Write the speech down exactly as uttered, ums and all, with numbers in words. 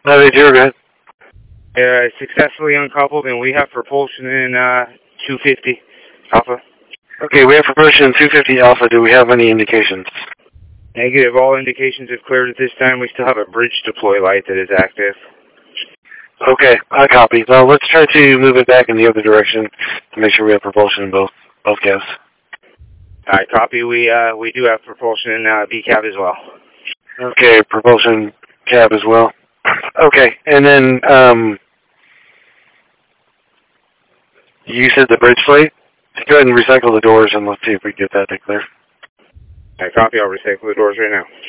No, they do, good. Uh, successfully uncoupled, and we have propulsion in uh, two fifty Alpha. Okay, we have propulsion in two fifty Alpha. Do we have any indications? Negative. All indications have cleared at this time. We still have a bridge deploy light that is active. Okay, I copy. Well, let's try to move it back in the other direction to make sure we have propulsion in both both cabs. I copy. We uh, we do have propulsion in uh, B cab as well. Okay, propulsion cab as well. Okay, and then um, you said the bridge plate? Go ahead and recycle the doors and let's see if we can get that to clear. I copy. I'll recycle the doors right now.